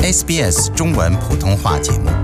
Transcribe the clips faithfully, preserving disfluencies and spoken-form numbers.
S B S 中文普通话节目。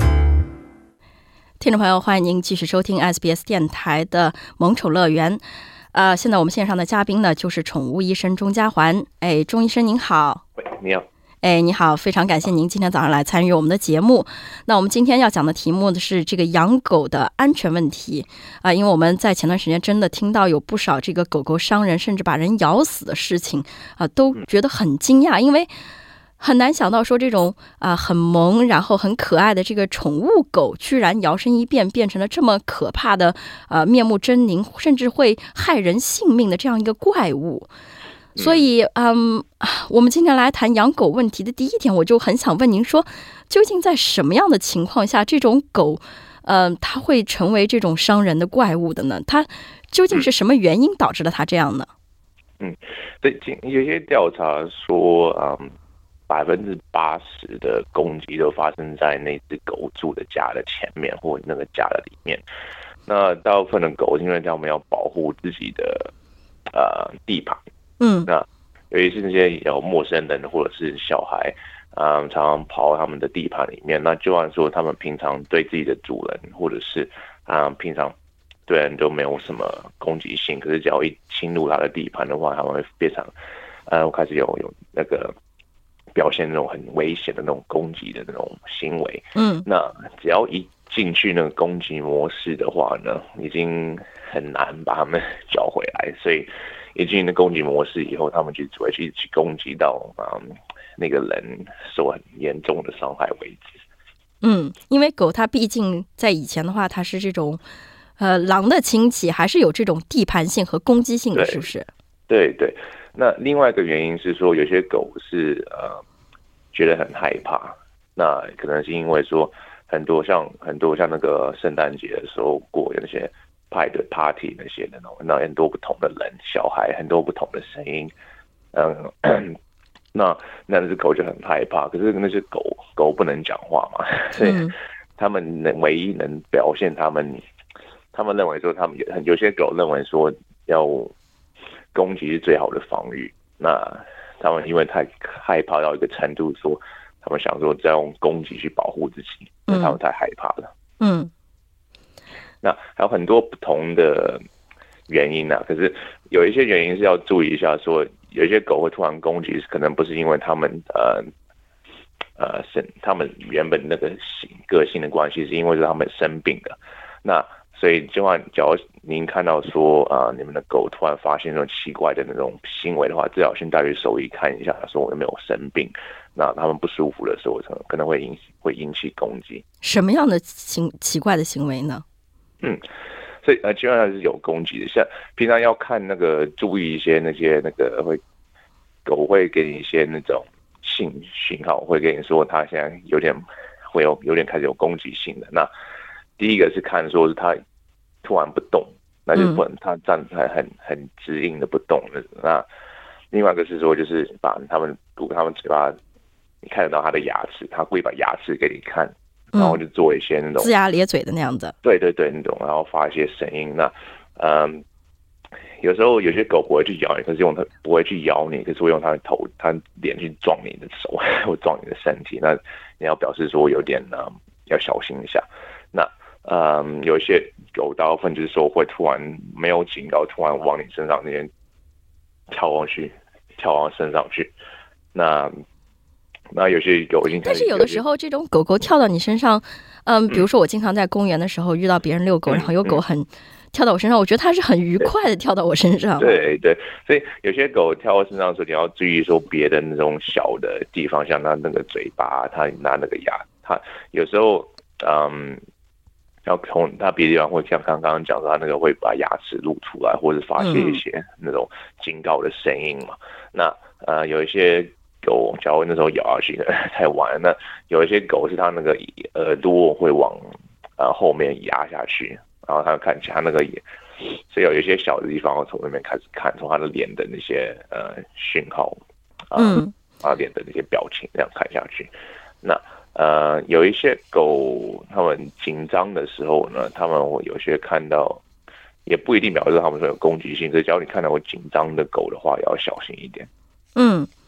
听众朋友，欢迎您继续收听 S B S 电台的萌宠乐园。呃，现在我们线上的嘉宾呢，就是宠物医生钟家环。哎，钟医生您好。 喂，你好。 哎，你好，非常感谢您今天早上来参与我们的节目。那我们今天要讲的题目是这个养狗的安全问题啊、呃，因为我们在前段时间真的听到有不少这个狗狗伤人甚至把人咬死的事情啊、呃，都觉得很惊讶，因为很难想到说这种啊、呃、很萌然后很可爱的这个宠物狗，居然摇身一变变成了这么可怕的呃面目狰狞，甚至会害人性命的这样一个怪物。所以，嗯，我们今天来谈养狗问题的第一点，我就很想问您说，究竟在什么样的情况下，这种狗，呃，它会成为这种伤人的怪物的呢？它究竟是什么原因导致了它这样呢？ 嗯，对，有些调查说，嗯，百分之八十的攻击都发生在那只狗住的家的前面或那个家的里面。那大部分的狗，因为它们要保护自己的呃地盘。 嗯， 那尤其是那些有陌生人或者是小孩，嗯，常常跑到他们的地盘里面。那就算说他们平常对自己的主人，或者是嗯平常对人都没有什么攻击性，可是只要一侵入他的地盘的话，他们会非常，呃，开始有有那个表现那种很危险的那种攻击的那种行为。 嗯， 那只要一进去那个攻击模式的话呢，已经很难把他们找回来，所以。一进入攻击模式以后，他们就只会去去攻击到嗯那个人受很严重的伤害为止。 嗯，因为狗它毕竟在以前的话，它是这种呃狼的亲戚，还是有这种地盘性和攻击性的，是不是？ 对对。那另外一个原因是说，有些狗是呃觉得很害怕，那可能是因为说很多像很多像那个圣诞节的时候过那些。派对 party 那些的，那很多不同的人，小孩很多不同的声音，嗯，那那只狗就很害怕。可是那些狗狗不能讲话嘛，所以他们能唯一能表现他们，他们认为说他们有有些狗认为说要攻击是最好的防御。那他们因为太害怕到一个程度说，他们想说再用攻击去保护自己，那他们太害怕了。 嗯。 那还有很多不同的原因啊，可是有一些原因是要注意一下，说有一些狗会突然攻击，可能不是因为他们呃呃生他们原本那个个性的关系，是因为是他们生病的。那所以就算假如您看到说啊、呃、你们的狗突然发现那种奇怪的那种行为的话，最好先带去兽医看一下，说我有没有生病。那他们不舒服的时候，可能会引会引起攻击。什么样的奇奇怪的行为呢？ 嗯，所以呃，基本上是有攻击的。像平常要看那个，注意一些那些那个会狗会给你一些那种信讯号，会跟你说它现在有点会有有点开始有攻击性的。那第一个是看说是它突然不动，那就不能它站在很很直硬的不动的。那另外一个是说，就是把他们如果他们嘴巴你看得到它的牙齿，它故意把牙齿给你看。然后就做一些那种龇牙咧嘴的那样子， 对对对，那种，然后发一些声音。那嗯，有时候有些狗不会去咬你，可是用它不会去咬你，可是会用它的头、它脸去撞你的手或撞你的身体。那你要表示说有点嗯要小心一下。那嗯，有一些狗大部分就是说会突然没有警告，突然往你身上那边跳过去，跳往身上去。那那有些狗已经， 但是有的时候这种狗狗跳到你身上，嗯，比如说我经常在公园的时候遇到别人遛狗，嗯、然后有狗很跳到我身上，我觉得它是很愉快的跳到我身上。 对对，所以有些狗跳到身上的时候，你要注意说别的那种小的地方，像它那个嘴巴，它拿那个牙，它有时候嗯，要从它别的地方会像刚刚讲的，它那个会把牙齿露出来，或者发泄一些那种警告的声音嘛。嗯、那呃有一些。狗，假如那时候咬下去太晚了，那有一些狗是它那个耳朵会往呃后面压下去，然后它看起来它那个也，所以有一些小的地方从那边开始看，从它的脸的那些呃讯号，呃、嗯，它脸的那些表情这样看下去。那呃有一些狗，它们紧张的时候呢，它们会有些看到，也不一定表示它们说有攻击性，所以只要你看到有紧张的狗的话，也要小心一点。 嗯。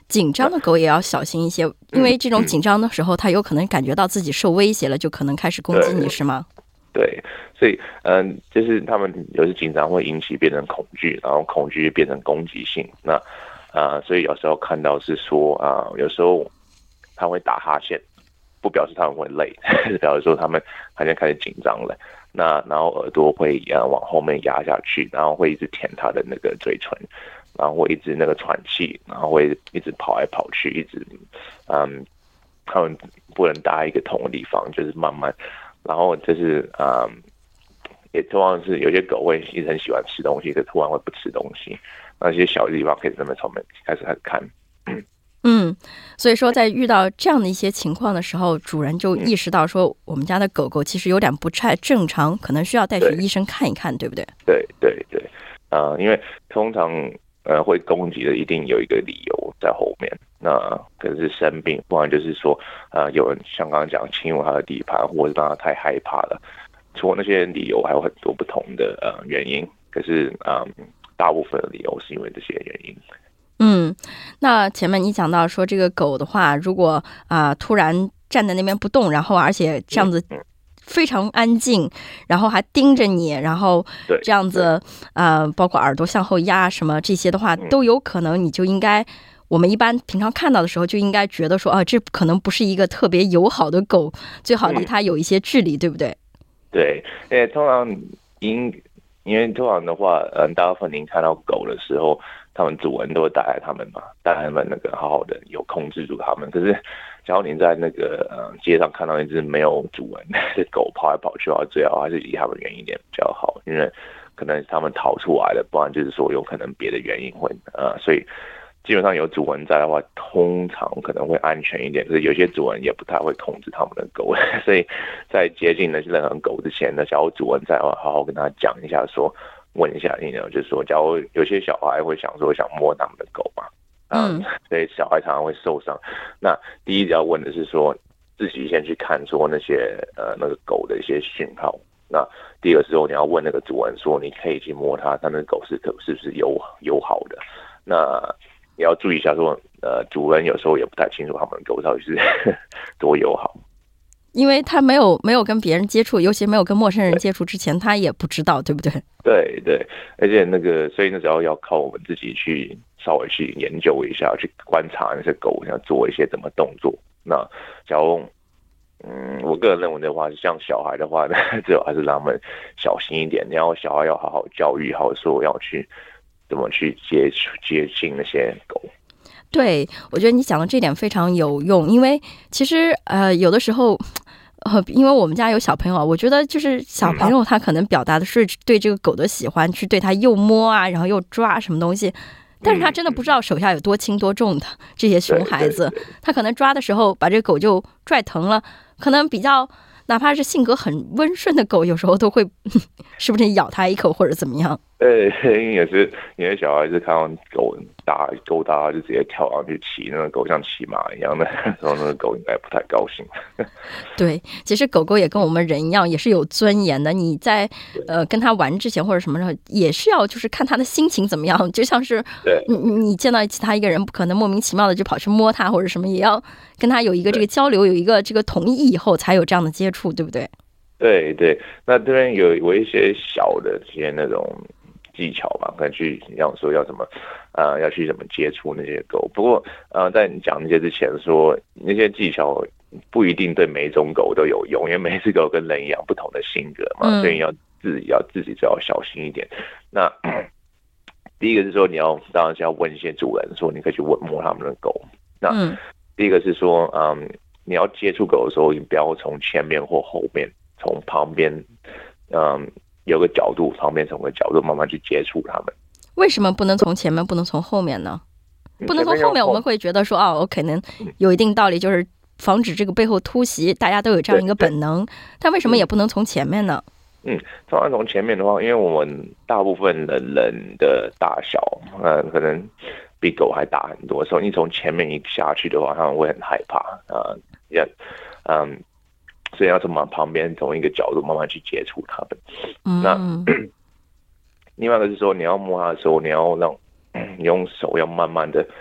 紧张的狗也要小心一些，因为这种紧张的时候，它有可能感觉到自己受威胁了，就可能开始攻击你，是吗？ 对，所以嗯，就是他们有时紧张会引起变成恐惧，然后恐惧变成攻击性。那啊、呃，所以有时候看到是说啊、呃，有时候他会打哈欠，不表示他们会累，表示说他们好像开始紧张了。那然后耳朵会呃往后面压下去，然后会一直舔他的那个嘴唇，然后会一直那个喘气，然后会一直跑来跑去，一直嗯，他们不能待一个同的地方，就是慢慢。然后就是嗯，也通常是有些狗会一直很喜欢吃东西，可突然会不吃东西。那些小的地方可以这么从面开始看。 嗯，所以说在遇到这样的一些情况的时候，主人就意识到说，我们家的狗狗其实有点不太正常，可能需要带去医生看一看， 对, 对不对？ 对对对，呃，因为通常呃会攻击的一定有一个理由在后面，那可能是生病，不然就是说呃有人像刚刚讲侵入他的地盘，或者让他太害怕了。除了那些理由，还有很多不同的呃原因，可是嗯、呃，大部分的理由是因为这些原因。 嗯，那前面你讲到说这个狗的话，如果啊、呃、突然站在那边不动，然后而且这样子非常安静，然后还盯着你，然后这样子呃包括耳朵向后压什么这些的话，都有可能你就应该，我们一般平常看到的时候就应该觉得说啊，这可能不是一个特别友好的狗，最好离它有一些距离，对不对？ 对，因为通常因因为通常的话，嗯，大部分您看到狗的时候，他们主人都会带来他们嘛，带他们那个好好的有控制住他们。可是，假如您在那个呃街上看到一只没有主人的狗跑来跑去的话，最好还是离他们远一点比较好，因为可能他们逃出来了，不然就是说有可能别的原因会呃，所以基本上有主人在的话，通常可能会安全一点。可是有些主人也不太会控制他们的狗，所以在接近那些任何狗之前呢，假如主人在的话，好好跟他讲一下说。问一下你呢，就是说，假如有些小孩会想说想摸他们的狗嘛，嗯，所以小孩常常会受伤。那第一要问的是说，自己先去看说那些呃那个狗的一些讯号。那第二个时候你要问那个主人说，你可以去摸它，它那个狗是可是不是友友好的？那也要注意一下说，呃，主人有时候也不太清楚他们的狗到底是多友好。 因为他没有没有跟别人接触，尤其没有跟陌生人接触之前，他也不知道，对不对？ 对对，而且那个，所以那时候要靠我们自己去稍微去研究一下，去观察那些狗要做一些怎么动作。那假如嗯，我个人认为的话，像小孩的话呢，最好还是让他们小心一点。然后小孩要好好教育，好说要去怎么去接接近那些狗。 对，我觉得你讲的这点非常有用，因为其实呃有的时候呃因为我们家有小朋友，我觉得就是小朋友他可能表达的是对这个狗的喜欢，去对它又摸啊，然后又抓什么东西，但是他真的不知道手下有多轻多重的这些熊孩子，他可能抓的时候把这个狗就拽疼了，可能比较哪怕是性格很温顺的狗，有时候都会是不是咬它一口或者怎么样。 对，也是，因为小孩子看到狗大够大，就直接跳上去骑，那个狗像骑马一样的，然后那个狗应该不太高兴。 对，其实狗狗也跟我们人一样，也是有尊严的。你在呃跟它玩之前或者什么时候，也是要就是看它的心情怎么样。就像是你你见到其他一个人，不可能莫名其妙的就跑去摸它或者什么，也要跟它有一个这个交流，有一个这个同意以后，才有这样的接触，对不对？ 对对，那这边有有一些小的这些那种技巧吧，可能去要说要怎么，呃，要去怎么接触那些狗。不过，呃，在你讲那些之前说，那些技巧不一定对每种狗都有用，因为每只狗跟人一样不同的性格嘛，嗯、所以要自己要自己就要小心一点。那第一个是说，你要当然是要问一些主人说，你可以去问摸他们的狗。那、嗯、第一个是说，嗯，你要接触狗的时候，你不要从前面或后面，从旁边，嗯。有个角度，旁边从个角度慢慢去接触他们。 为什么不能从前面，不能从后面呢？不能从后面，我们会觉得说，哦，我可能有一定道理，就是防止这个背后突袭，大家都有这样一个本能。但为什么也不能从前面呢？ 嗯，通常从前面的话，因为我们大部分的人的大小，呃，可能比狗还大很多，所以你从前面一下去的话，他们会很害怕啊，也、呃，嗯。所以要从旁边从一个角度慢慢去接触它们。嗯、那另外一个是说，你要摸它的时候，你要让你用手要慢慢的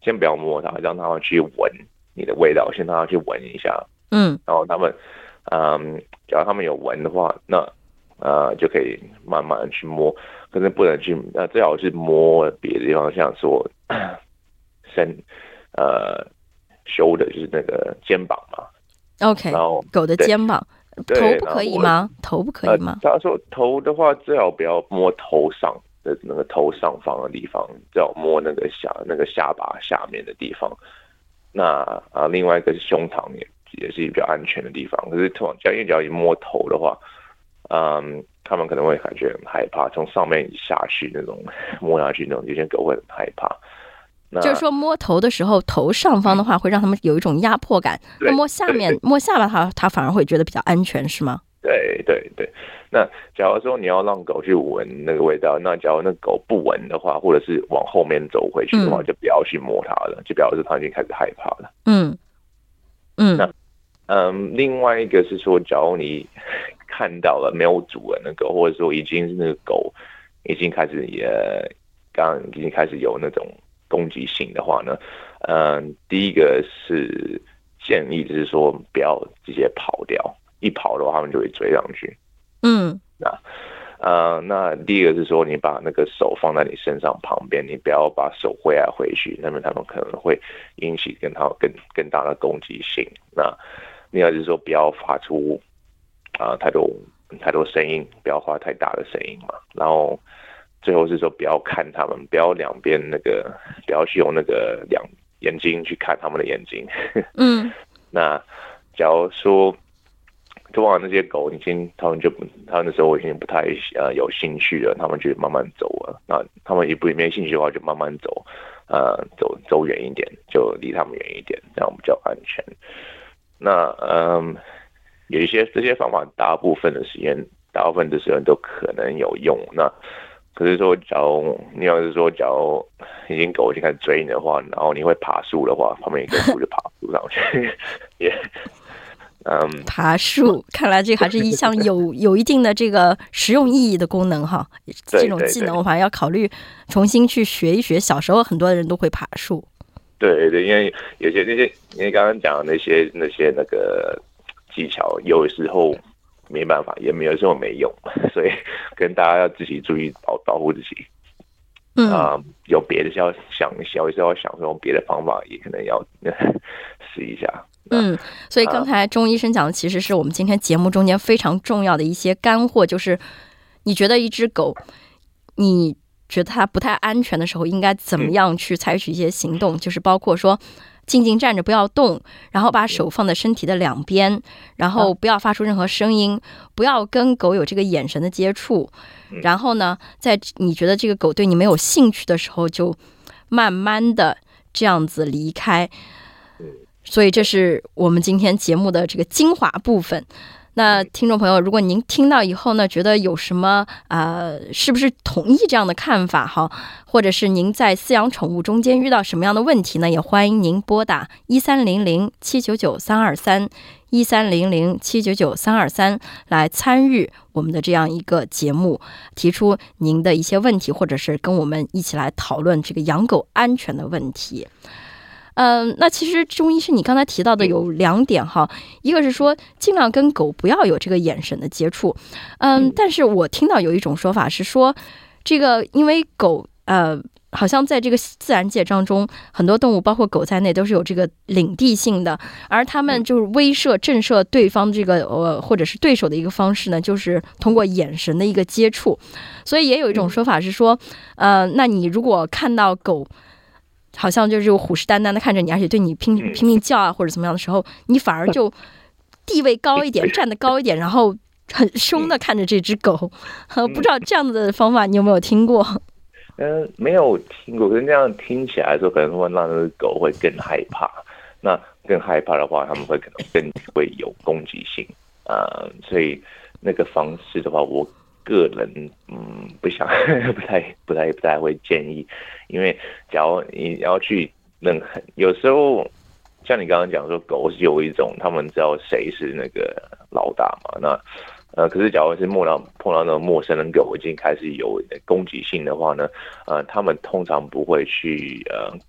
先不要摸它，让它们去闻你的味道，先让它去闻一下， 嗯， 然后它们，嗯，只要它们有闻的话，那呃就可以慢慢去摸，可是不能去，呃，最好是摸别的地方，像说身，呃，修的就是那个肩膀嘛。 OK， 然后狗的肩膀，头不可以吗？头不可以吗？ 呃、他说头的话，最好不要摸头上的那个头上方的地方，最好摸那个下那个下巴下面的地方。那啊，另外一个是胸膛也也是比较安全的地方。可是通常因为只要一摸头的话，嗯，他们可能会感觉很害怕，从上面下去那种摸下去那种，有些狗会很害怕。 就是说摸头的时候，头上方的话会让他们有一种压迫感，那摸下面摸下巴它它反而会觉得比较安全，是吗？ 对对对。那假如说你要让狗去闻那个味道，那假如那狗不闻的话，或者是往后面走回去的话，嗯、就不要去摸它了，就表示它已经开始害怕了。 嗯嗯。 那嗯，另外一个是说，假如你看到了没有主人的狗，或者说已经是那个狗已经开始也刚已经开始有那种攻击性的话呢，嗯，第一个是建议就是说不要直接跑掉，一跑的话他们就会追上去。 嗯， 那呃，那第一个是说你把那个手放在你身上旁边，你不要把手挥来挥去，那么他们可能会引起跟他更更大的攻击性。那另外就是说不要发出啊、呃、太多太多声音，不要发太大的声音嘛，然后。最后是说不要看他们，不要两边那个，不要去用那个两眼睛去看他们的眼睛。 嗯， 那假如说，通常那些狗已经，他们就他们那时候已经不太呃有兴趣了，他们就慢慢走了。那他们也不没兴趣的话，就慢慢走，呃，走走远一点，就离他们远一点，这样比较安全。那嗯，有一些这些方法，大部分的时间，大部分的时间都可能有用。那可是说，假如你要是说，假如已经狗已经开始追你的话，然后你会爬树的话，旁边一棵树就爬树上去，也，嗯， 爬树，看来这还是一项有有一定的这个实用意义的功能哈。这种技能我反而要考虑重新去学一学。小时候很多人都会爬树， 对对，因为有些那些你刚刚讲的那些那些那个技巧，有时候。没办法，也没有时候没用，所以跟大家要自己注意保保护自己。 嗯啊、呃，有别的要想，有时候要想用别的方法，也可能要试一下。 嗯，所以刚才钟医生讲的其实是我们今天节目中间非常重要的一些干货，就是你觉得一只狗，你觉得它不太安全的时候，应该怎么样去采取一些行动？嗯、就是包括说。静静站着不要动，然后把手放在身体的两边，然后不要发出任何声音，不要跟狗有这个眼神的接触，然后呢，在你觉得这个狗对你没有兴趣的时候，就慢慢的这样子离开。所以这是我们今天节目的这个精华部分。那听众朋友，如果您听到以后呢，觉得有什么呃，是不是同意这样的看法哈？或者是您在饲养宠物中间遇到什么样的问题呢？也欢迎您拨打一三零零七九九三二三一三零零七九九三二三来参与我们的这样一个节目，提出您的一些问题，或者是跟我们一起来讨论这个养狗安全的问题。嗯、呃，那其实钟医生你刚才提到的有两点哈，一个是说尽量跟狗不要有这个眼神的接触，嗯，但是我听到有一种说法是说，这个因为狗呃，好像在这个自然界当中，很多动物包括狗在内都是有这个领地性的，而他们就是威慑震慑对方这个呃或者是对手的一个方式呢，就是通过眼神的一个接触，所以也有一种说法是说，呃，那你如果看到狗。好像就是虎视眈眈的看着你，而且对你拼拼命叫啊，或者怎么样的时候，你反而就地位高一点，站得高一点，然后很凶的看着这只狗。不知道这样的方法你有没有听过？ 嗯，没有听过，可是这样听起来的时候，可能会让那个狗会更害怕。那更害怕的话，他们会可能更会有攻击性啊、呃，所以那个方式的话，我。个人嗯不想不太不太不太会建议，因为假如你要去任何有时候像你刚刚讲说狗是有一种他们知道谁是那个老大嘛，那呃可是假如是碰到碰到那种陌生人狗已经开始有攻击性的话呢，呃他们通常不会去呃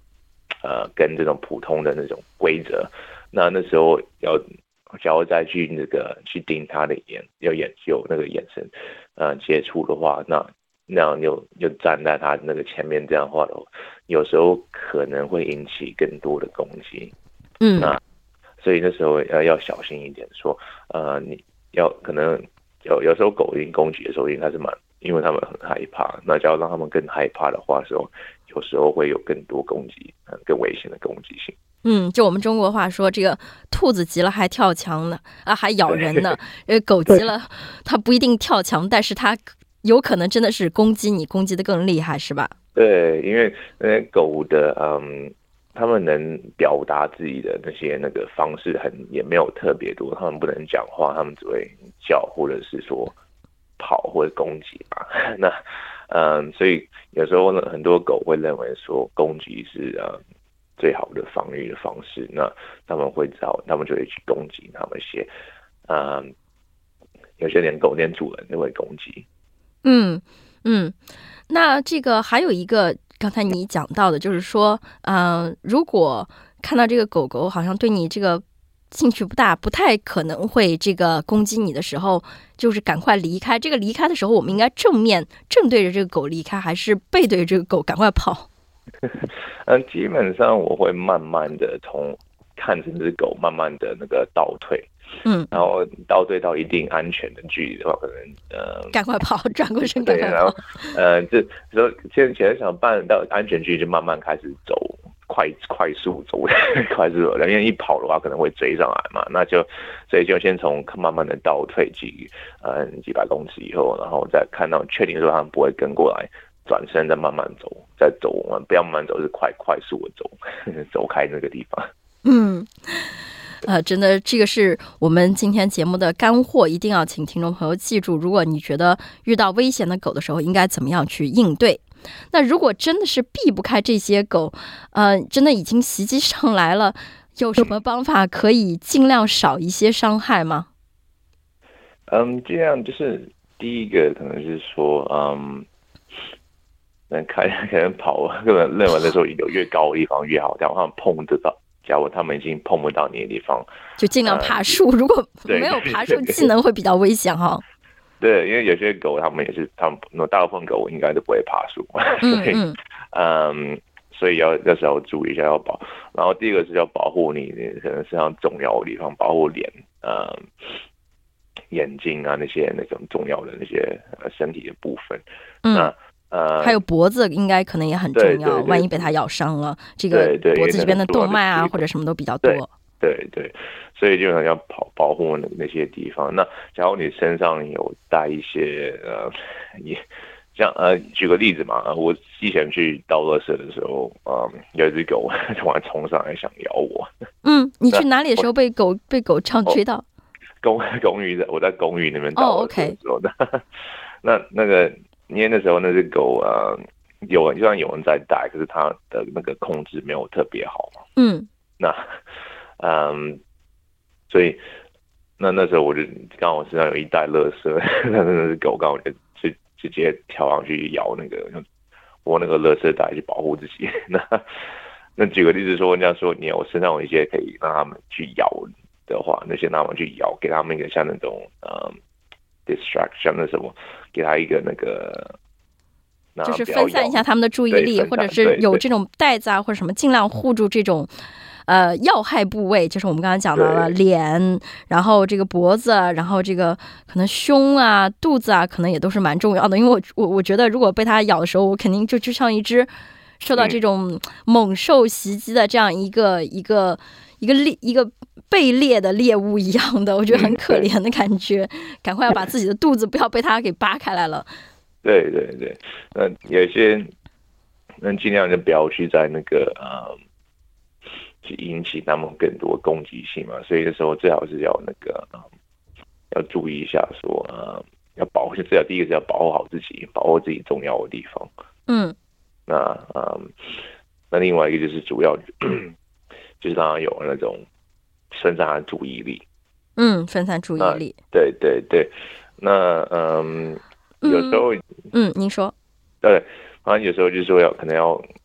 呃跟这种普通的那种规则。那那时候要假如再去那个去盯他的眼，要眼有那个眼神呃接触的话，那那样就就站在他那个前面这样的话的话，有时候可能会引起更多的攻击。 嗯， 那所以那时候要要小心一点，说呃你要可能有有时候狗已经攻击的时候，应该是蛮，因为他们很害怕。那只要让他们更害怕的话的时候，有时候会有更多攻击，更危险的攻击性。 嗯，就我们中国话说，这个兔子急了还跳墙呢，啊，还咬人呢。呃，狗急了，它不一定跳墙，但是它有可能真的是攻击你，攻击的更厉害，是吧？ 对，因为那狗的，嗯，他们能表达自己的那些那个方式很也没有特别多，他们不能讲话，他们只会叫，或者是说跑或者攻击吧。那，嗯，所以有时候呢，很多狗会认为说攻击是呃。最好的防御的方式，那他们会找，他们就会去攻击他们一些，嗯，有些连狗连主人都会攻击。 嗯嗯，那这个还有一个，刚才你讲到的，就是说，嗯、呃，如果看到这个狗狗好像对你这个兴趣不大，不太可能会这个攻击你的时候，就是赶快离开。这个离开的时候，我们应该正面正对着这个狗离开，还是背对着这个狗赶快跑？ 嗯，基本上我会慢慢的从看这只狗慢慢的那个倒退， 嗯， 然后倒退到一定安全的距离的话，可能呃赶快跑，转过身赶快跑。 对，然后呃，这时候现在想办到安全距离，就慢慢开始走快快速走快速走，因为一跑的话可能会追上来嘛，那就所以就先从慢慢的倒退几呃几百公尺以后，然后再看到确定说他们不会跟过来。转身再慢慢走，再走，我们不要慢慢走，是快快速的走，走开那个地方。 嗯，呃，真的，这个是我们今天节目的干货，一定要请听众朋友记住。如果你觉得遇到危险的狗的时候，应该怎么样去应对？那如果真的是避不开这些狗，呃，真的已经袭击上来了，有什么方法可以尽量少一些伤害吗？ 嗯，这样就是第一个，可能是说，嗯。能开可能跑，可能认为那时候有越高的地方越好，这样他们碰得到。假如他们已经碰不到你的地方，就尽量爬树。呃、如果没有爬树技能，会比较危险哈。 对，因为有些狗他们也是，他们大部分狗应该都不会爬树，所以嗯嗯，所以要要是要注意一下要保。然后第二个是要保护你可能身上重要的地方，保护脸，嗯，眼睛啊那些那种重要的那些身体的部分， 嗯。 那呃， 还有脖子应该可能也很重要， 对对对， 万一被它咬伤了，这个脖子这边的动脉啊或者什么都比较多。 对 对, 对，所以基本上要保保护那那些地方。那假如你身上有带一些呃，也像呃，举个例子嘛，我之前去倒垃圾的时候，嗯，有一只狗突然冲上来想咬我。 嗯，你去哪里的时候被狗被狗这样追到？ 公公寓的，我在公寓那边倒垃圾的时候的。 Oh, okay. 那那个。因为那时候那只狗呃，有就算有人在带，可是它的那个控制没有特别好嘛。 嗯， 那嗯，所以那那时候我就刚好身上有一袋垃圾，那那只狗刚好就就直接跳上去咬那个我那个垃圾袋去保护自己。那那举个例子说，人家说你有身上有一些可以让他们去咬的话，那些让他们去咬，给他们一个像那种嗯。distraction 那什么，给他一个那个， 就是分散一下他们的注意力，或者是有这种袋子啊，或者什么，尽量护住这种呃要害部位，就是我们刚才讲到了脸，然后这个脖子，然后这个可能胸啊、肚子啊，可能也都是蛮重要的。因为我我我觉得，如果被它咬的时候，我肯定就就像一只受到这种猛兽袭击的这样一个、嗯、一个一个猎一个。被猎的猎物一样的，我觉得很可怜的感觉，赶快要把自己的肚子不要被它给扒开来了。 对对对，那有些那尽量就不要去在那个呃，去引起他们更多攻击性嘛。所以的时候最好是要那个、呃、要注意一下说，说呃要保护，最好第一个是要保护好自己，保护自己重要的地方。 嗯， 那呃，那另外一个就是主要就是让他有那种。分散他注意力， 嗯，分散注意力， 对对对，那嗯，有时候， 嗯，您说， 对，反正有时候就是说要可能要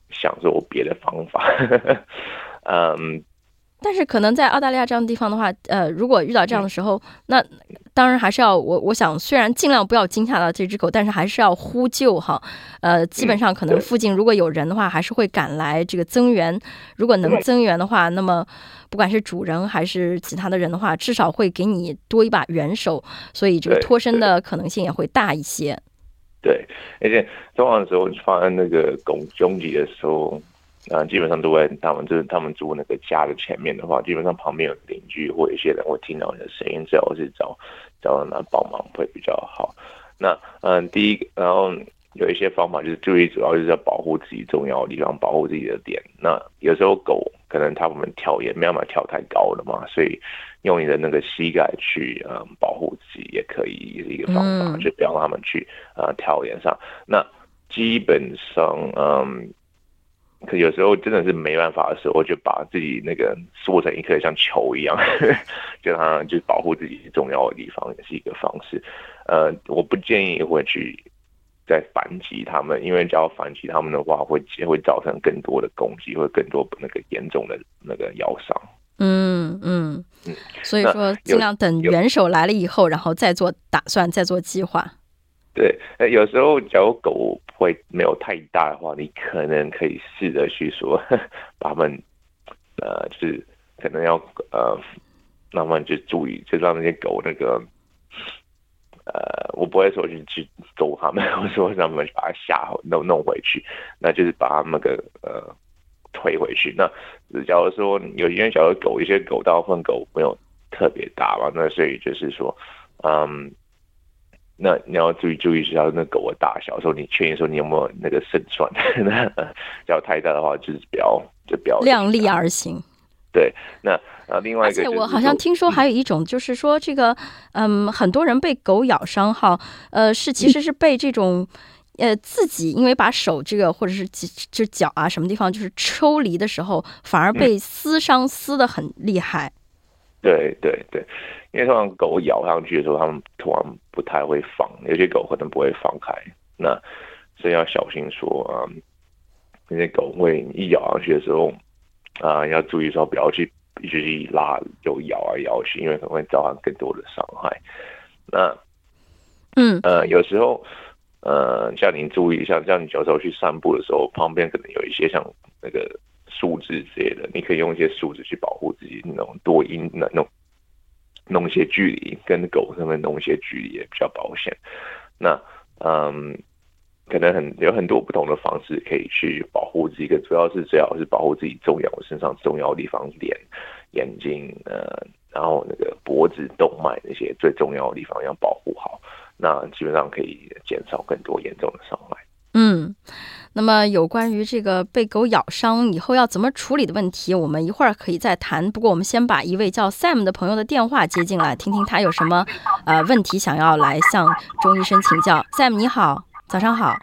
想说别的方法。嗯， 但是可能在澳大利亚这样的地方的话，呃，如果遇到这样的时候，那当然还是要我我想，虽然尽量不要惊吓到这只狗，但是还是要呼救哈。呃，基本上可能附近如果有人的话，还是会赶来这个增援。如果能增援的话，那么不管是主人还是其他的人的话，至少会给你多一把援手，所以这个脱身的可能性也会大一些。 对，而且通常的时候发生那个狗拥挤的时候。啊，基本上都在他们就是他们住那个家的前面的话，基本上旁边有邻居或有一些人会听到你的声音，最好是找找人来帮忙会比较好。那嗯，第一个，然后有一些方法就是注意，主要就是要保护自己重要的地方，保护自己的点。那有时候狗可能它们跳也没办法跳太高了嘛，所以用你的那个膝盖去嗯保护自己也可以，也是一个方法，嗯、就不要让他们去呃跳脸上。那基本上嗯。可有时候真的是没办法的时候，我就把自己那个缩成一颗像球一样，就它就是保护自己重要的地方，也是一个方式。呃，我不建议会去再反击他们，因为只要反击他们的话，会会造成更多的攻击，会更多那个严重的那个咬伤。 嗯嗯嗯，所以说尽量等援手来了以后，然后再做打算，再做计划。 对，有时候假如狗会没有太大的话，你可能可以试着去说，把它们呃，就是可能要呃，让他们就注意，就让那些狗那个呃，我不会说去去揍他们，我说让他们把它吓弄弄回去，那就是把他们那个呃推回去。那假如说有些小的狗，有些狗大部分狗没有特别大嘛，那所以就是说，嗯。那你要注意注意一下那狗的大小，说你确定说你有没有那个胜算。那只要太大的话，就是不要就不要量力而行。 对，那啊另外一个、就是， 而且我好像听说还有一种，就是说这个嗯，很多人被狗咬伤哈，呃，是其实是被这种。呃，自己因为把手这个或者是这脚啊什么地方就是抽离的时候，反而被撕伤，撕得很厉害。 对对对，因为通常狗咬上去的时候，它们突然不太会放，有些狗可能不会放开，那所以要小心说啊、嗯，那些狗会一咬上去的时候啊、呃，要注意说不要去一直去拉，就咬啊咬去，因为可能会造成更多的伤害。那嗯呃，有时候呃，像您注意，像像你有时候去散步的时候，旁边可能有一些像那个。树枝之类的，你可以用一些树枝去保护自己，那种多阴那弄弄一些距离，跟狗上面弄一些距离也比较保险。那嗯，可能很有很多不同的方式可以去保护自己，主要是最好是保护自己重要身上重要的地方，脸、眼睛，呃，然后那个脖子、动脉那些最重要的地方要保护好，那基本上可以减少更多严重的伤害。 嗯。那么有关于这个被狗咬伤以后要怎么处理的问题，我们一会儿可以再谈。不过我们先把一位叫 Sam 的朋友的电话接进来，听听他有什么呃问题想要来向钟医生请教。Sam 你好，早上好。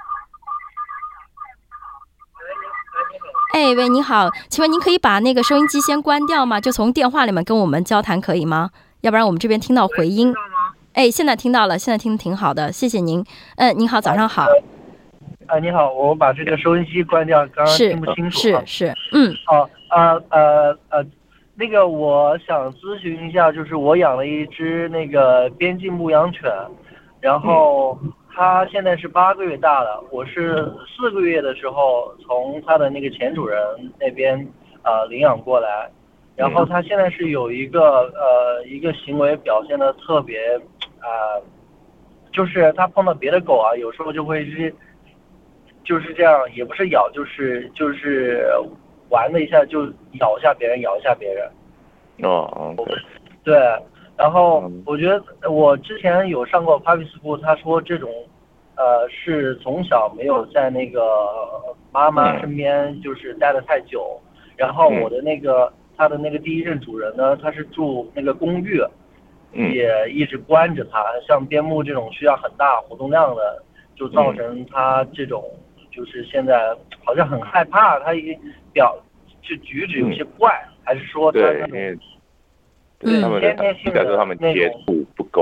哎喂，你好，请问您可以把那个收音机先关掉吗？就从电话里面跟我们交谈可以吗？要不然我们这边听到回音。哎，现在听到了，现在听得挺好的，谢谢您。嗯，您好，早上好。 啊，你好，我把这个收音机关掉，刚刚听不清楚。 是是，嗯， 好，呃呃呃，那个我想咨询一下，就是我养了一只那个边境牧羊犬，然后它现在是八个月大了，我是四个月的时候从它的那个前主人那边呃领养过来，然后它现在是有一个呃一个行为表现的特别啊、呃，就是它碰到别的狗啊，有时候就会是。就是这样，也不是咬，就是就是玩了一下，就咬一下别人，咬一下别人。 哦， 对。然后我觉得我之前有上过 Puppy School， 他说这种，呃，是从小没有在那个妈妈身边就是待得太久。然后我的那个他的那个第一任主人呢，他是住那个公寓，也一直关着他。像边牧这种需要很大活动量的，就造成他这种。就是现在好像很害怕，他一表就举止有些怪，嗯、还是说他那种对他们天天性的他们接触不够，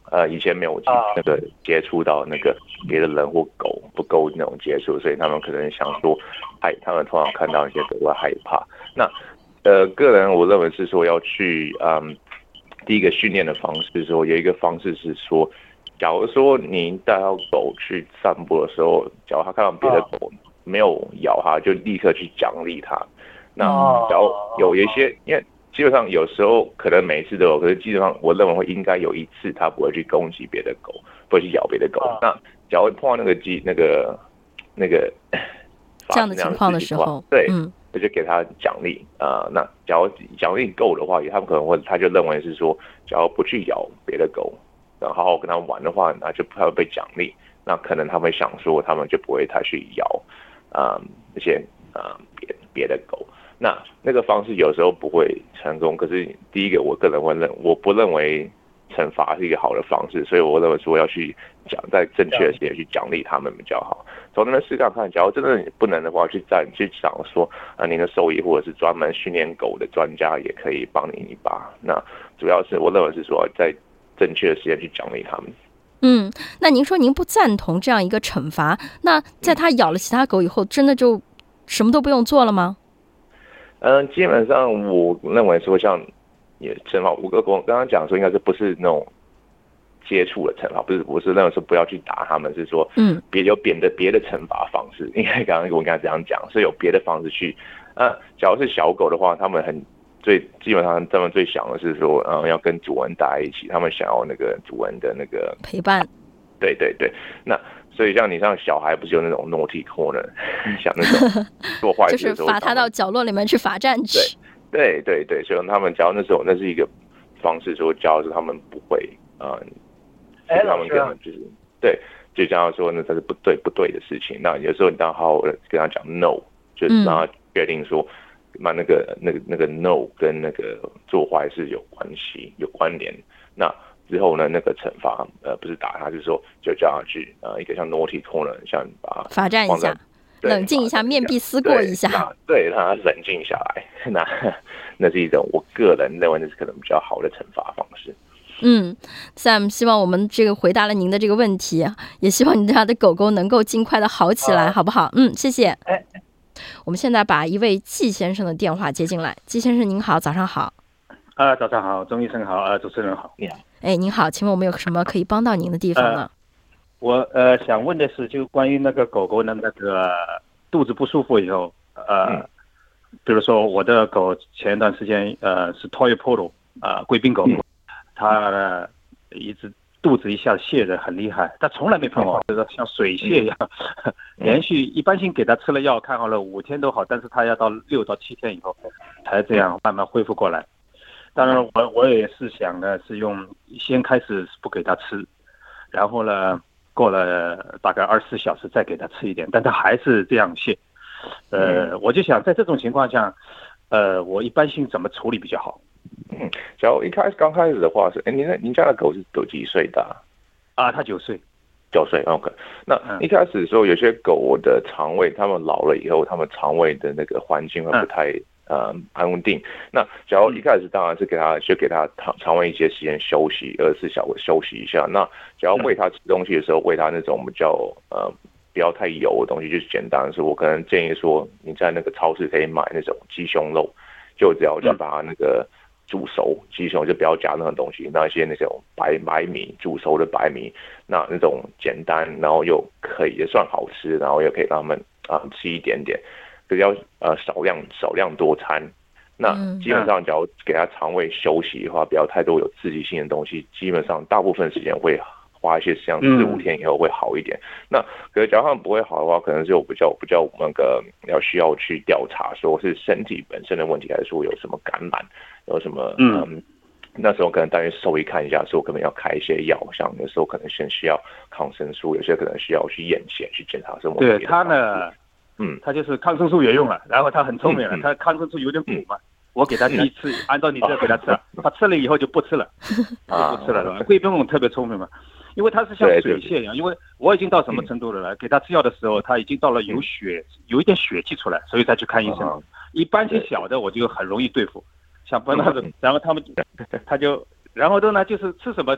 呃，以前没有那个接触到那个别的人或狗不够那种接触，所以他们可能想说，害他们通常看到一些狗会害怕。那呃，个人我认为是说要去嗯，第一个训练的方式说有一个方式是说，假如说你带到狗去散步的时候，假如他看到别的狗没有咬它，就立刻去奖励它。那假如有一些，因为基本上有时候可能每一次都有，可是基本上我认为会应该有一次他不会去攻击别的狗，不会去咬别的狗。那假如碰到那个鸡那个那个这样的情况的时候， 对，嗯，我就给他奖励啊、呃。那假如奖励够的话，他们可能会他就认为是说，假如不去咬别的狗，然后好好跟他玩的话，那就他会被奖励。那可能他们想说，他们就不会太去咬啊、呃、那些啊别别的狗。那那个方式有时候不会成功，可是第一个我个人会认，我不认为惩罚是一个好的方式，所以我认为说要去讲在正确的时间去奖励他们比较好。从那边试看看，假如真的不能的话，去再去想说啊，您的兽医或者是专门训练狗的专家也可以帮你一把。那主要是我认为是说在正确的时间去奖励他们。 嗯，那您说您不赞同这样一个惩罚，那在他咬了其他狗以后，真的就什么都不用做了吗？ 嗯，基本上我认为说像也惩罚，我我刚刚讲说应该是不是那种接触的惩罚，不是不是认为说不要去打他们，是说嗯别有别的别的惩罚方式。应该刚刚我刚才这样讲，是有别的方式去。啊，假如是小狗的话，他们很最基本上他们最想的是说，嗯，要跟主人待在一起，他们想要那个主人的那个陪伴。 对对对，那。所以像你像小孩不是有那种 naughty corner， 像那种做坏事的时候， 就是罚他到角落里面去罚站去。 对对对对，所以他们教那时候那是一个方式，说教是他们不会，嗯， 哎， 他们根本就是对，就这样说那这是不对不对的事情。那有时候你当好好的跟他讲 no， 就是让他确定说，那那个那个那个 no 跟那个做坏事有关系有关联。那之后呢，那个惩罚呃不是打他，就是说就叫他去呃一个像 naughty corner， 像把他罚站一下，冷静一下，面壁思过一下， 对，让他冷静下来。那那是一种我个人认为那是可能比较好的惩罚方式。 嗯 ，Sam， 希望我们这个回答了您的这个问题，也希望你家的狗狗能够尽快的好起来，啊、好不好？嗯，谢谢。哎，我们现在把一位季先生的电话接进来。季先生您好，早上好。 呃，早上好，钟医生好，呃，主持人好，你好。 哎，您好，请问我们有什么可以帮到您的地方呢？呃、 我呃想问的是，就关于那个狗狗的那个肚子不舒服以后，呃，嗯、比如说我的狗前一段时间呃是 Toy Poodle 啊、呃、贵宾狗，嗯、它呢一直肚子一下泻得很厉害，它从来没碰过，就是像水泻一样，嗯、连续一般性给它吃了药，看好了五天都好，但是它要到六到七天以后才这样慢慢恢复过来。当然我我也是想呢，是用先开始不给他吃，然后呢过了大概二十四小时再给他吃一点，但他还是这样泻。呃，我就想在这种情况下，呃，我一般性怎么处理比较好？ 嗯，假如一开始刚开始的话是，哎，您您家的狗是狗几岁大？ 啊，它九岁。 九岁 ，OK。那一开始的时候，有些狗的肠胃，它们老了以后，它们肠胃的那个环境会不太。嗯呃，安稳定。那假如一开始当然是给他，就给他肠肠胃一些时间休息，二十四小时休息一下。那只要喂他吃东西的时候，喂他那种比较呃不要太油的东西，就是简单的是，我可能建议说，你在那个超市可以买那种鸡胸肉，就只要就把它那个煮熟，鸡胸就不要加任何东西，那些那种白白米煮熟的白米，那那种简单，然后又可以也算好吃，然后又可以让他们啊、呃、吃一点点。比较呃少量少量多餐，那基本上只要给他肠胃休息的话，不要太多有刺激性的东西，基本上大部分时间会花一些时间，四五天以后会好一点。那可是假如他们不会好的话，可能是有比较比较那个要需要去调查，说是身体本身的问题，还是说有什么感染，有什么嗯。嗯那时候可能大约兽医看一下，说可能要开一些药，像有时候可能先需要抗生素，有些可能需要去验血去检查什么。 对他呢。嗯，他就是抗生素也用了，然后他很聪明了，嗯、他抗生素有点苦嘛，嗯、我给他第一次、嗯、按照你这给他吃了，他吃了以后就不吃了，啊、不吃了是吧？贵宾狗特别聪明嘛，因为它是像水泻一样，因为我已经到什么程度了呢？给他吃药的时候，他已经到了有血，有一点血迹出来，所以才去看医生。嗯、一般性小的我就很容易对付，像不那种，然后他们他就然后呢就是吃什么就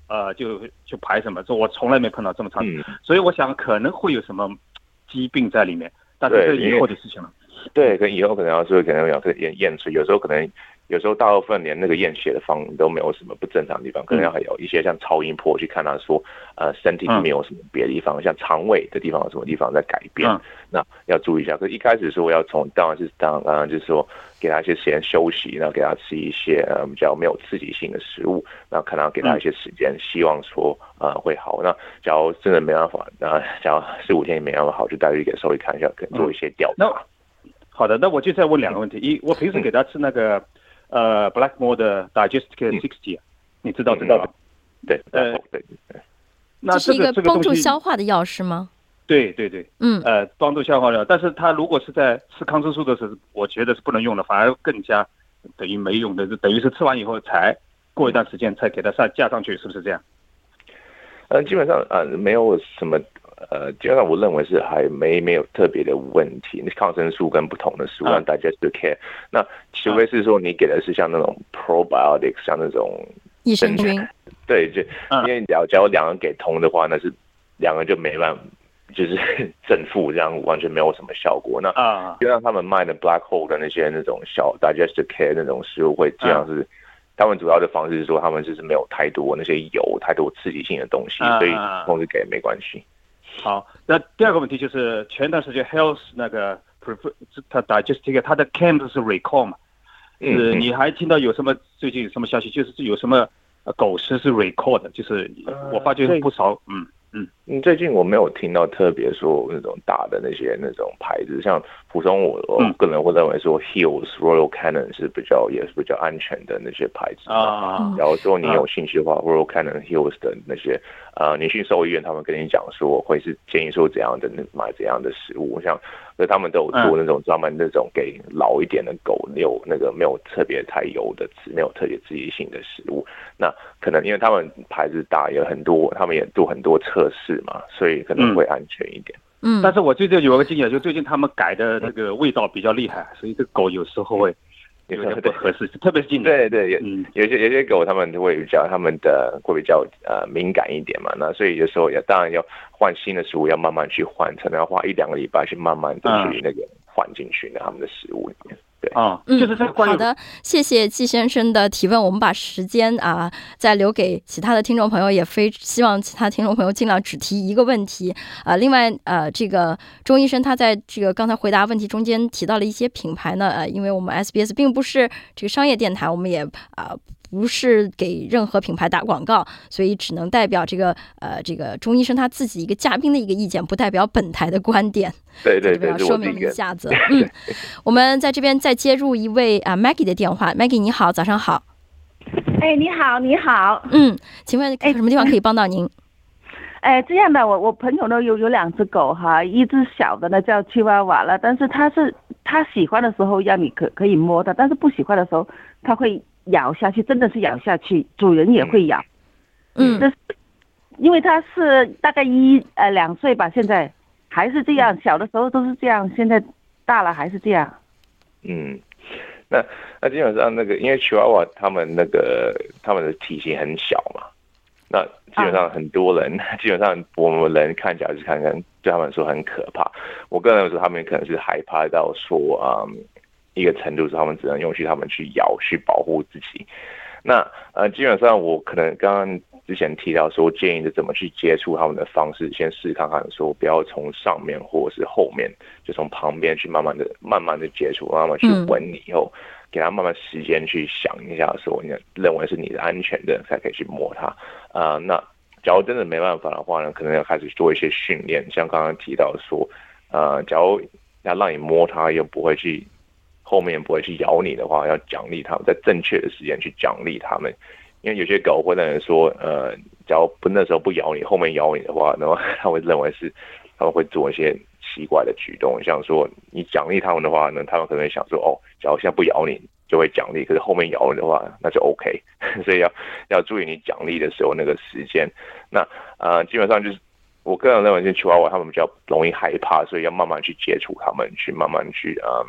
呃就就排什么，这我从来没碰到这么长， 嗯、 所以我想可能会有什么疾病在里面，但是这以后的事情了。 对，跟以后可能要说可能要验验出，有时候可能有时候大部分连那个验血的方都没有什么不正常的地方，可能要还有一些像超音波去看他说，呃，身体里面有什么别的地方，嗯、像肠胃的地方有什么地方在改变，嗯、那要注意一下。可是一开始说要从当然是当刚刚就是说给他一些时间休息，然后给他吃一些呃比较没有刺激性的食物，然后可能给他一些时间，嗯、希望说呃会好。那假如真的没办法，那假如十五天也没办法好，就带去给兽医看一下，可能做一些调查。 嗯好的，那我就再问两个问题。一，我平时给他吃那个、嗯、呃 Blackmore 的 Digestic 六十、嗯，你知道知道的？ 对，呃，对。 那这是一个帮助消化的药是吗？ 对对对， 嗯， 呃，帮助消化药。但是他如果是在吃抗生素的时候，我觉得是不能用的，反而更加等于没用的，等于是吃完以后才过一段时间才给他上加上去，是不是这样？ 呃，基本上呃没有什么。呃，基本上我认为是还没没有特别的问题。抗生素跟不同的食物，像 digestive care，、嗯、那除非是说你给的是像那种 probiotics， 像那种益生菌， 对，就因为假如假如两个给同的话，那是两个就没办法，就是正负这样，完全没有什么效果。那啊，就让他们卖的 black hole 的那些那种小 digestive care 那种食物，会这样是。嗯他们主要的方式是说，他们就是没有太多那些油、太多刺激性的东西，啊、所以控制给没关系。 好，那第二个问题就是前段时间 Health 那个 它 Digestive 它的 camp 是 recall 嘛？是、嗯、你还听到有什么最近有什么消息？就是有什么狗食是 recall 的？就是我发觉不少，嗯。 嗯，最近我没有听到特别说那种大的那些那种牌子，像普通我我个人会认为说 Hills、Royal Canin 是比较也是比较安全的那些牌子啊。然后说你有兴趣的话、啊、，Royal Canin、Hills 的那些呃女性兽医院，他们跟你讲说会是建议说怎样的买怎样的食物，像所以他们都有做那种专门那种给老一点的狗有那个没有特别太油的没有特别刺激性的食物。那可能因为他们牌子大，有很多他们也做很多测试嘛，所以可能会安全一点。 嗯，但是我最近有个经验，就最近他们改的那个味道比较厉害，所以这个狗有时候会有点不合适，特别是近年。对对，有、嗯、有些有些狗他们会比较他们的会比较呃敏感一点嘛，那所以有时候也当然要换新的食物，要慢慢去换，可能要花一两个礼拜去慢慢的去那个换进去那他们的食物里面。 啊，就是这个关于、 嗯、好的，谢谢季先生的提问。我们把时间啊再留给其他的听众朋友，也非希望其他听众朋友尽量只提一个问题啊。另外呃，这个钟医生他在这个刚才回答问题中间提到了一些品牌呢，呃，因为我们 S B S 并不是这个商业电台，我们也啊。呃不是给任何品牌打广告，所以只能代表这个呃这个钟医生他自己一个嘉宾的一个意见，不代表本台的观点。 对对对， 要说明一下子。嗯，我们在这边再接入一位啊 Maggie 的电话。Maggie 你好，早上好。 哎，你好，你好。 嗯，请问有什么地方可以帮到您？ 哎，这样的，我我朋友呢有有两只狗哈，一只小的呢叫吉娃娃了，但是他是他喜欢的时候让你可可以摸它，但是不喜欢的时候他会咬下去，真的是咬下去，主人也会咬。 嗯， 这是因为它是大概一呃两岁吧，现在还是这样，小的时候都是这样，现在大了还是这样。 嗯，那那基本上那个，因为吉娃娃他们那个他们的体型很小嘛，那基本上很多人，啊、基本上我们人看起来是看看对他们说很可怕。我个人说他们可能是害怕到说啊。嗯一个程度是他们只能用去他们去咬去保护自己。那呃，基本上我可能刚刚之前提到说建议是怎么去接触他们的方式，先试看看说不要从上面或者是后面，就从旁边去慢慢的、慢慢的接触，慢慢去闻你以后，嗯、给他慢慢时间去想一下说你认为是你的安全的才可以去摸它。啊、呃，那假如真的没办法的话呢，可能要开始做一些训练，像刚刚提到说，呃，假如要让你摸它又不会去。后面不会去咬你的话，要奖励他们，在正确的时间去奖励他们，因为有些狗会认为说，呃，假如不那时候不咬你，后面咬你的话，那么他会认为是他们会做一些奇怪的举动，像说你奖励他们的话呢，他们可能会想说，哦，假如现在不咬你就会奖励，可是后面咬你的话，那就 OK， 所以要要注意你奖励的时候那个时间。那呃，基本上就是我个人认为，是吉娃娃他们比较容易害怕，所以要慢慢去接触他们，去慢慢去嗯。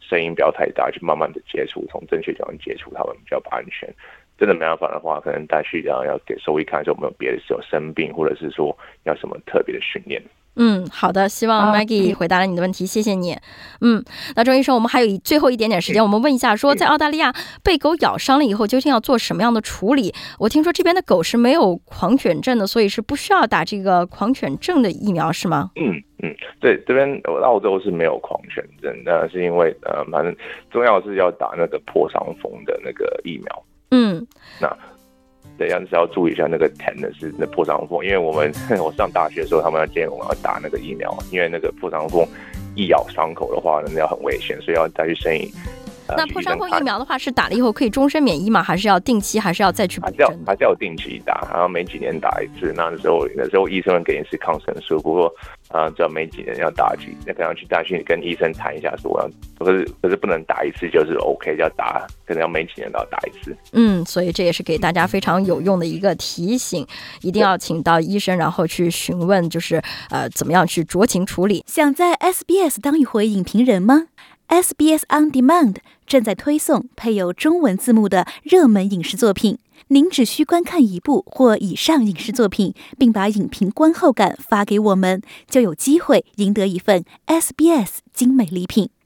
声音不要太大，就慢慢的接触，从正确角度接触他们比较安全。真的没办法的话，可能带去然后要给兽医看说有没有别的是有生病，或者是说要什么特别的训练。 嗯，好的，希望 Maggie 回答了你的问题，谢谢你。嗯，那周医生，我们还有最后一点点时间，我们问一下，说在澳大利亚被狗咬伤了以后，究竟要做什么样的处理？我听说这边的狗是没有狂犬症的，所以是不需要打这个狂犬症的疫苗，是吗？ 嗯嗯，对，这边澳洲是没有狂犬症，那是因为呃，反正重要是要打那个破伤风的那个疫苗。嗯，那对，但是要注意一下那个 tetanus 那破伤风，因为我们我上大学的时候，他们要建议我们要打那个疫苗，因为那个破伤风一咬伤口的话，那要很危险，所以要再去申请。 那破伤风疫苗的话，是打了以后可以终身免疫吗？还是要定期，还是要再去补针？ 还是要还是要定期打，然后每几年打一次。那时候那时候医生会给你是抗生素，不过啊，只要每几年要打去，那可能要去大去跟医生谈一下说，要可是可是不能打一次就是 OK， 要打可能要每几年都要打一次。 嗯，所以这也是给大家非常有用的一个提醒，一定要请到医生，然后去询问，就是呃怎么样去酌情处理。 想在 S B S 当一回影评人吗？S B S On Demand 正在推送配有中文字幕的热门影视作品，您只需观看一部或以上影视作品，并把影评观后感发给我们，就有机会赢得一份 S B S 精美礼品。